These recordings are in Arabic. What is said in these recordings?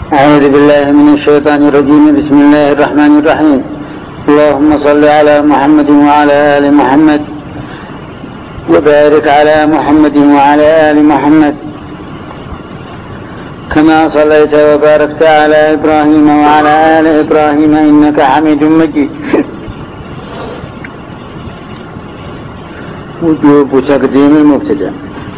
أعوذ بالله من الشيطان الرجيم. بسم الله الرحمن الرحيم. اللهم صل على محمد وعلى آل محمد وبارك على محمد وعلى آل محمد كما صليت وباركت على إبراهيم وعلى آل إبراهيم إنك حميد مجيد. وجوب تقديم المبتدأ.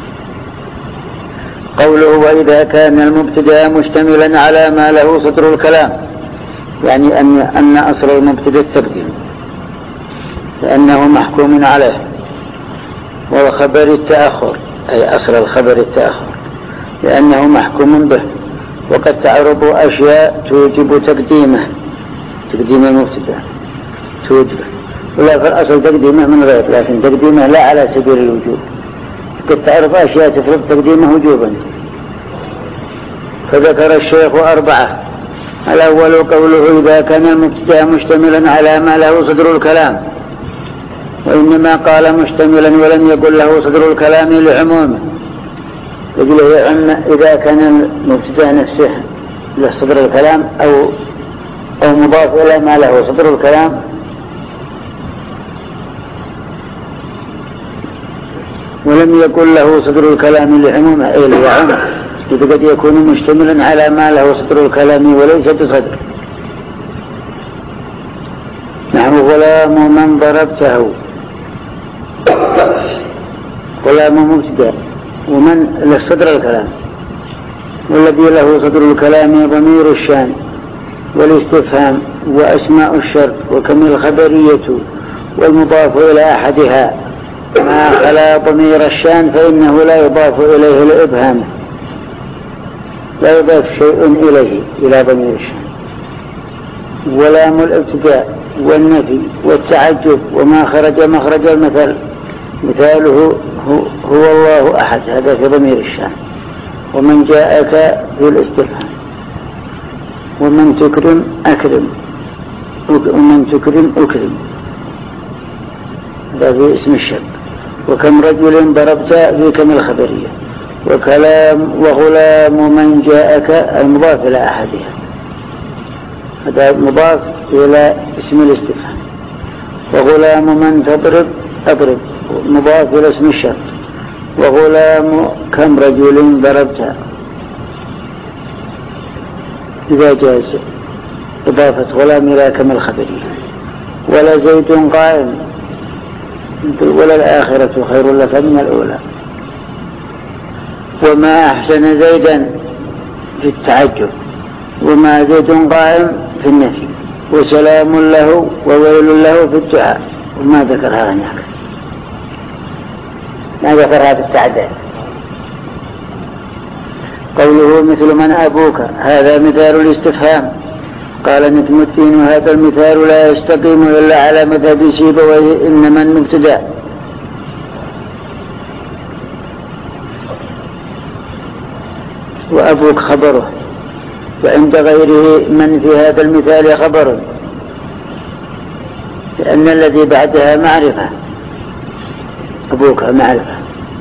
قوله وإذا كان المبتدأ مشتملا على ما له صدر الكلام، يعني أن أصل المبتدأ التقديم لأنه محكوم عليه، والخبر التأخر أي أصل الخبر التأخر لأنه محكوم به، وقد تعرض أشياء توجب تقديم المبتدأ توجب، ولا في الأصل تقديمه من غير، لكن تقديمه لا على سبيل الوجوب، قد تعرف أشياء تفرض تقديمه وجوبا. فذكر الشيخ 4. الأول قوله إذا كان المبتدأ مشتملا على ما له صدر الكلام، وإنما قال مشتملا ولم يقل له صدر الكلام لعمومه، يقول إذا كان المبتدأ نفسه له صدر الكلام أو مضاف إلى ما له صدر الكلام، ولم يكن له صدر الكلام لعمومه أي لعمومه، إذ قد يكون مشتملا على ما له صدر الكلام وليس بصدر. نحن غلام من ضربته، غلام مبتدأ ومن له صدر الكلام، والذي له صدر الكلام ضمير الشان والاستفهام وأسماء الشرط وكم الخبرية والمضاف إلى أحدها، ما خلا ضمير الشان فإنه لا يضاف إليه الإبهام، لا يضاف شيء إليه إلى ضمير الشان. ولام الابتداء والنفي والتعجب وما خرج مخرج المثل، مثاله هو الله أحد، هذا في ضمير الشان. ومن جاءك في الاستفهام. ومن تكرم أكرم، ومن تكرم أكرم، هذا في اسم الشرط. وكم رجل ضربت في كم الخبرية. وغلام من جاءك المضاف إلى أحدها، هذا مضاف إلى اسم الاستفهام. وغلام من تضرب أضرب مضاف إلى اسم الشرط. وغلام كم رجل ضربت إذا جاز إضافة غلام إلى كم الخبرية. ولا زيد قائم، ولا الآخرة خير لك من الأولى. وما أحسن زيدا في التعجب. وما زيد قائم في النفي. وسلام له وويل له في الدعاء. وما ذكر هذا هناك، ما ذكر هذا التعداد. قوله مثل من أبوك، هذا مثال الاستفهام. قال نجم الدين هذا المثال لا يستقيم إلا على مذهب سيبويه، إنما المبتدأ وأبوك خبره، وعند غيره من في هذا المثال خبر، لأن الذي بعدها معرفة، أبوك معرفة،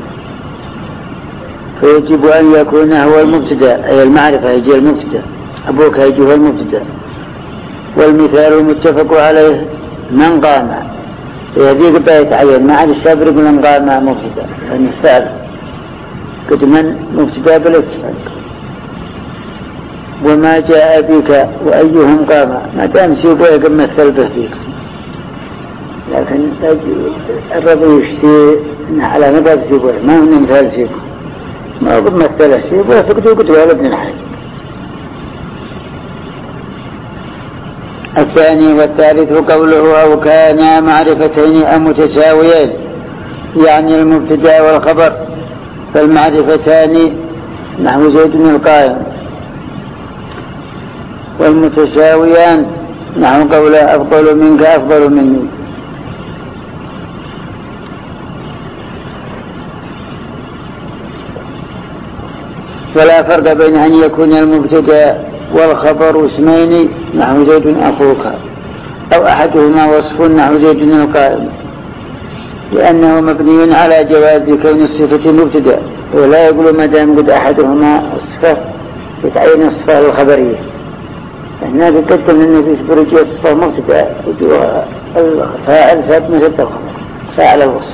فيجب أن يكون هو المبتدأ، أي المعرفة يجي المبتدأ، أبوك يجي هو المبتدأ. والمثال المتفق عليه من قام، هذه قد يتعين مع السابق من قام مبتدأ، يعني الفعل قد من مبتدأ بالاتفاق. وما جاء بك وأيهم قام، ما دام سيبوه قد مثل به فيك، لكن الرضي يشتي على مدى سيبوه، ما هو مثال سيبوه، ما هو قد مثل سيبوه فقدوا قدوا على ابن الحاج. الثاني والثالث قوله أو كانا معرفتين أم متساويين، يعني المبتدأ والخبر. فالمعرفتان نحو زيد القائم، والمتساويان نحو قول أفضل منك أفضل مني. ولا فرق بين أن يكون المبتدأ والخبر اسمين نحو زيد أخوك، أو أحدهما وصف نحو زيد القائم، لأنه مبني على جواز كون الصفة مبتدأ، ولا يقول ما دام قد أحدهما صفة يتعين الصفة الخبرية. هنا تقدم أن في برجية الصفة مبتدأ الفاعل سبب مسد الخبر فاعل الوصف،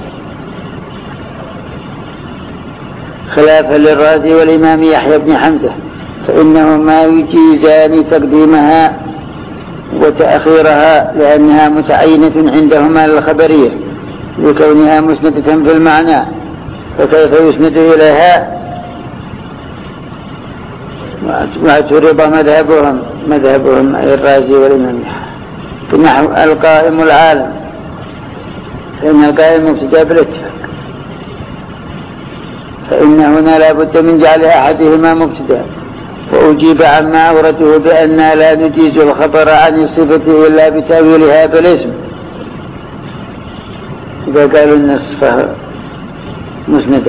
خلافا للرازي والإمام يحيى بن حمزة فإنهما يجيزان تقديمها وتأخيرها لأنها متعينة عندهما للخبرية لكونها مسندة في المعنى، فكيف يسند إليها؟ واعترض مذهبهم أي الرازي والإمام يحيى نحو القائم العالم، فإن القائم مبتدأ بالاتفاق، فإن هنا لا بد من جعل أحدهما مبتدأ. وأجيب عما أورده بأن لا نجيز الخبر عن الصفة إلا بتأويلها بالاسم، إذا قالوا أن الصفة مسندة.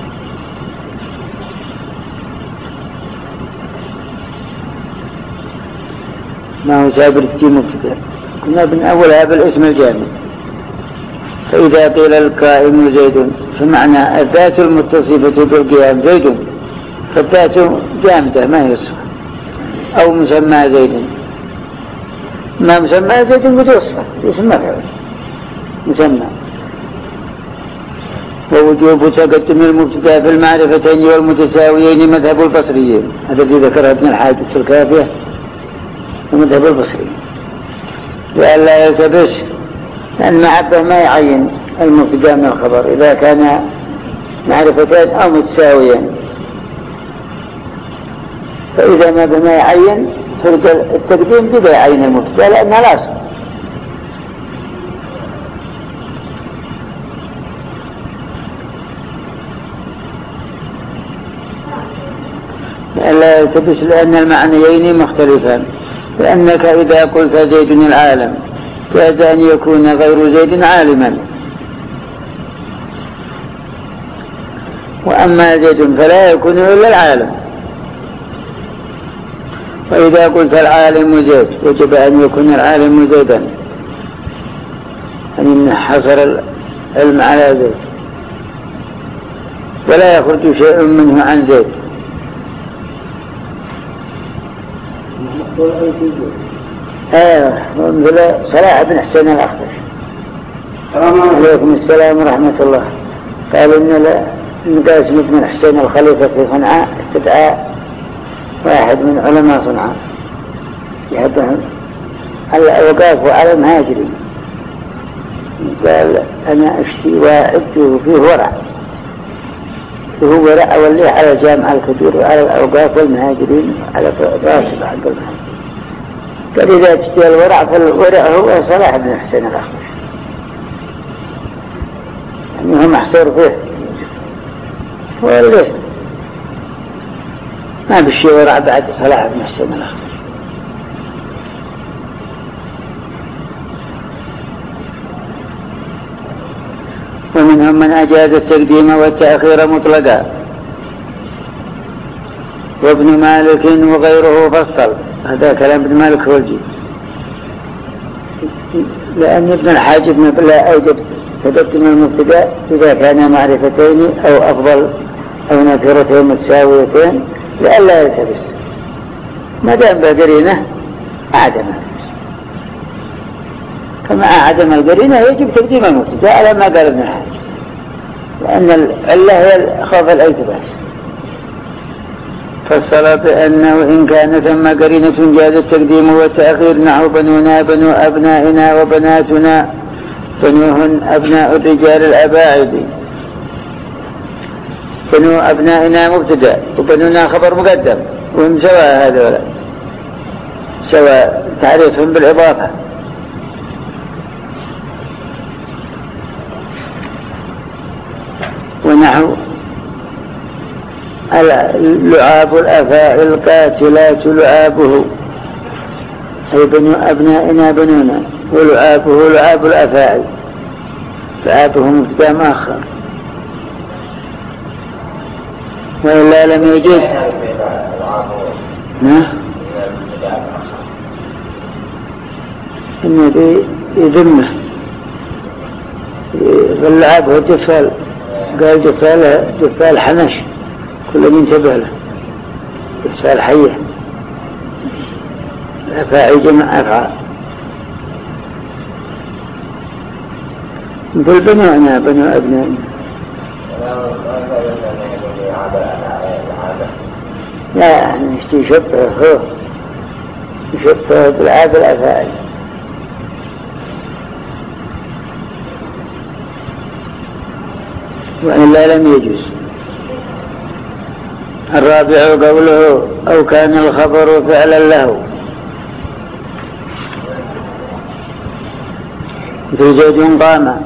ما هو سابر التي مبتدأ، كنا من أولها بالاسم الجامد. فإذا قيل القائم زيد فمعنى الذات المتصفة بالقيام زيد، فالذات جامدة ما هي صفة، أو مسمى زيد، ما مسمى زيد بدون صفة يسمى فعل مسمى. ووجوب تقدم المبتدأ في المعرفتين والمتساويين مذهب البصريين، هذا الذي ذكره ابن الحاج في الكافية ومذهب البصريين، لئلا يلتبس، لأن المعبة ما يعين المبتدأ من الخبر إذا كان معرفتين أو متساويين، فإذا ما يعين التقديم بدا يعين المبتدأ لأنها لازم. لئلا يلتبس، لأن المعنيين مختلفان، لأنك إذا قلت زيد العالم جاز أن يكون غير زيد عالما، وأما زيد فلا يكون إلا العالم. وإذا قلت العالم زيد وجب أن يكون العالم زيدا، أن حصر العلم على زيد ولا يخرج شيء منه عن زيد. مثل صلاح بن حسين الأخضر عليكم السلام ورحمة الله، قال إن قاسم بن حسين الخليفة في صنعاء استدعى واحد من علماء صنعاء يحبهم الأوقاف وعلى المهاجرين، قال أنا أشتي واحد فيه ورع، فهو ورع أوليه على الجامعة الكبير وعلى الأوقاف والمهاجرين على راسب حق المهاجرين. قال إذا تشتي الورع فالورع هو صلاح بن حسين الأخضر، يعني هو محصور فيه وليه ما بالشيء ورع بعد صلاح بن حسين الأخضر. ومنهم من أجاز التقديم والتأخير مطلقا، وابن مالك وغيره فصل، هذا كلام ابن مالك هو الجيد، لأن ابن الحاج بن بلا أوجب تقدم المبتدأ إذا كان معرفتين أو أفضل أو نكرتين متساويتين لئلا يلتبس، ما دام بقرينة عدمه، كما عدم القرينة يجب تقديم المبتدأ على ما قال ابن الحاج، لأن العلة هي خوف الالتباس. فصل بأنه إن كان ثم قرينة جاز التقديم والتأخير، نحو بنونا بنو أبنائنا وبناتنا، بنوهن أبناء الرجال الأباعد، بنو أبنائنا مبتدأ وبنونا خبر مقدم، وهم سواء هذا سواء تعريفهم بالإضافة. ونحو لعاب الأفاعي القاتلات لعابه، أي بنو أبنائنا بنونا، ولعابه لعاب الأفاعي، لعابه مبتدأ مؤخر، وإلا لم يجد إنه يذمه فاللعاب هو جفال، قال جفال حنش كل من انتبه له، إفعال حية، الأفاعي جمع أفعال، مثل بنونا بنو أبنائنا. لا يشبه هو يشبه بالعادة الأفاعي. وإلا لم يجوز. الرابع قوله أو كان الخبر فعلا له، في زيد قام،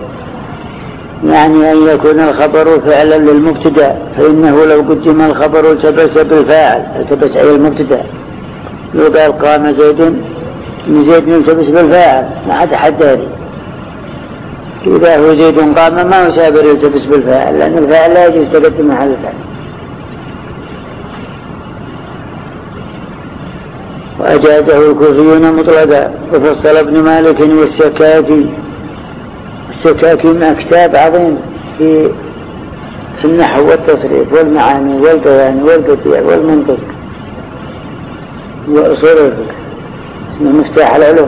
يعني أن يكون الخبر فعلا للمبتدأ، فإنه لو قدم الخبر التبس بالفاعل التبس أي المبتدأ. لو قال قام زيد إن زيد يلتبس بالفاعل ما عاد حداري، إذا هو زيد قام ما هو سابر يلتبس بالفاعل، لأن الفاعل لا يجوز تقدم محل الفاعل. وأجازه الكوفيون مطلقا. وفصل ابن مالك والسكاكي، السكاكي مع كتاب عظيم في النحو والتصريف والمعاني والبيان والبديع والمنطق وأصول الفقه، اسمه مفتاح العلوم.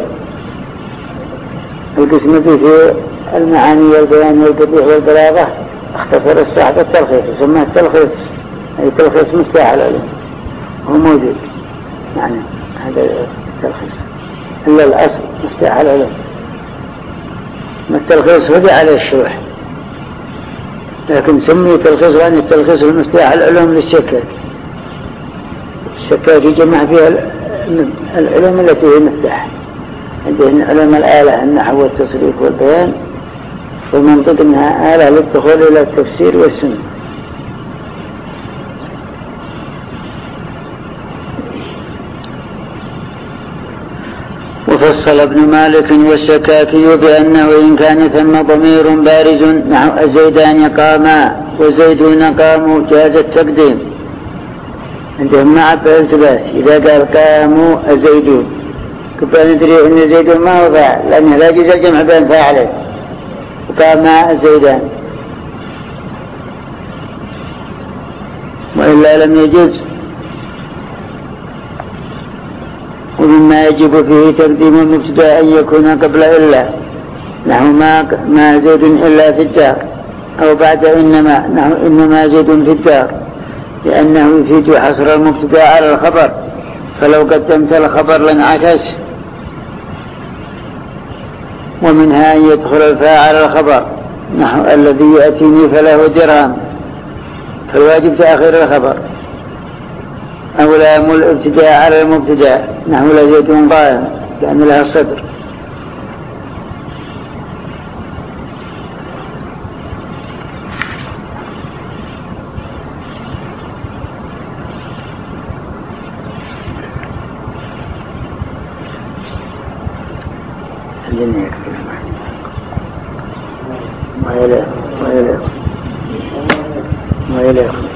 القسم في المعاني والبيان والبديع والبلاغة اختصر الصاحب التلخيص وسماه التلخيص، أي تلخيص مفتاح العلوم، هو موجود يعني هذا التلخيص، إلا الأصل مفتاح العلوم. التلخيص وضع عليه الشروح، لكن سمي تلخيص لأن التلخيص المفتاح العلوم للسكاكي. السكاكي جمع فيها العلوم التي هي مفتاح، عندهن علوم الآلة النحو والتصريف والبيان، والمنطق انها آلة للدخول إلى التفسير والسنة. وفصل ابن مالك والسكاكي بأنه إن كان ثم ضمير بارز نحو الزيدان قاما وزيدون قاموا جاز التقديم عندهم مع بالتباس. إذا قال قاموا الزيدون كبا ندري أن زيدون ما هو فاعل، لأنه لا يجوز الجمع بين فاعلين، وقاما الزيدان، وإلا لم يجوز. ومما يجب فيه تقديم المبتدأ أن يكون قبل إلا نحو ما زيد إلا في الدار، أو بعد إنما نحو إنما زيد في الدار، لأنه يفيد حصر المبتدأ على الخبر، فلو قدمت الخبر لانعكس. ومنها أن يدخل الفاعل الخبر نحو الذي يأتيني فله درهم، فالواجب تأخير الخبر. أو لام الابتداء على المبتدأ نحو لزيد قائم لأن لها الصدر. ما يليق